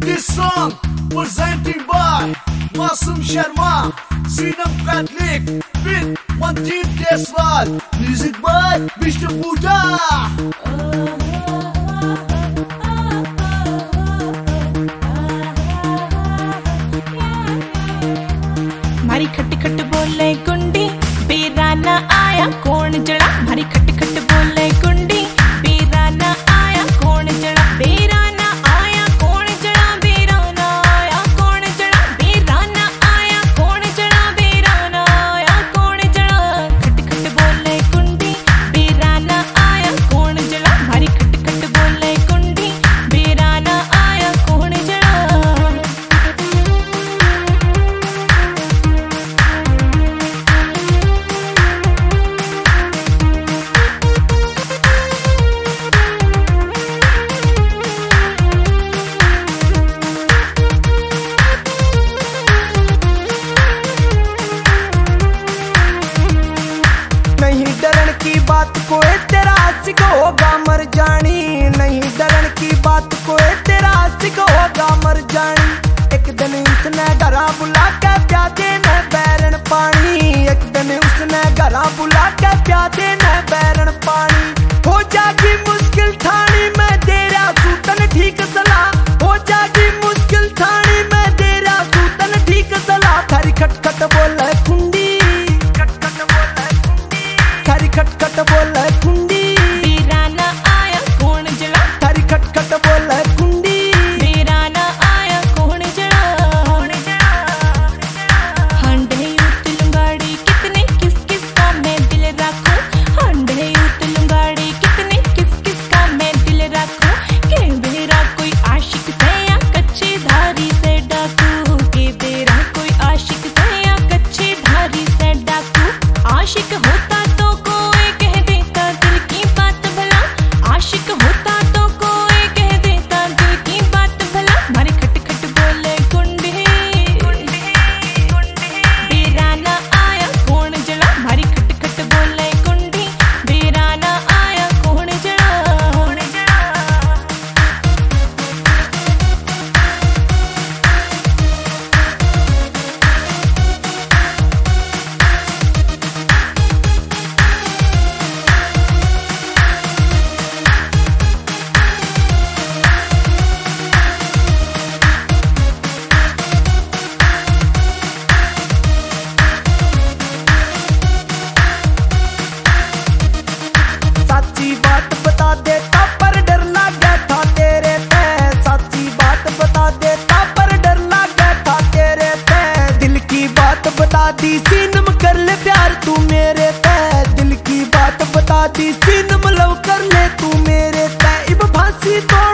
This song presented by Masum Sharma, Sinam Catholic with Manjeet Deswal. Music by Mr. Buddha. मारी खट खट बोले कुंडी बेराना आया कौन जड़ा। मारी खट खट बोले कुंडी बेराना आया कौन जड़ा। बेराना आया कौन जड़ा। बेराना आया कौन जड़ा। बेराना आया कौन जड़ा। बेराना आया कौन जड़ा। खट खट बोले कुंडी बेराना आया कौन जड़ा। मारी खट खट बोले कुंडी बेराना आया कौन जड़ा। नहीं डरन की बात कोई तेरा आशिक होगा मर जानी। नहीं डरन की बात कोई तेरा आशिक होगा मर जानी। एक दिन उसने घरा बुला के प्या देना बैरन पानी। एक दिन उसने घरा बुला के प्या देना बैरन पानी। हो जागी मुश्किल ठानी मैं तेरा सूतन ठीक सलाह। हो जागी मुश्किल ठानी मैं तेरा सूतन ठीक सलाह। थारी खटखट बोले कुंडी खटखट बोले कुंडी बेराना आया कौन जड़ा। थारी खटखट बोले कुंडी बेराना आया कौन जड़ा। हंडे यूत लुंगाड़ी कितने किस किस का मैं दिल रखूं। हंडे यूत लुंगाड़ी कितने किस किस का मैं दिल रखूं। के बेरा कोई आशिक से या कच्चे धारी से डाकू। के बेरा कोई आशिक से या कच्चे धारी से डाकू। आशिक होता तो कोई कह देता दिल की बात भला। आशिक होता तो कोई कह देता दिल की बात भला। मारे खट खट बोले कुंडी बेराना आया कौन जड़ा। मारी खट खट बोले कुंडी बेराना आया कौन जड़ा। सच्ची बात बता देता पर डर लगा था तेरे पे। सच्ची बात बता देता पर डर लगा था तेरे पे। दिल की बात बता दी सीनम कर ले प्यार तू मेरे पे। दिल की बात बता दी सीनम लव कर ले तू मेरे पे। इब फांसी तोड़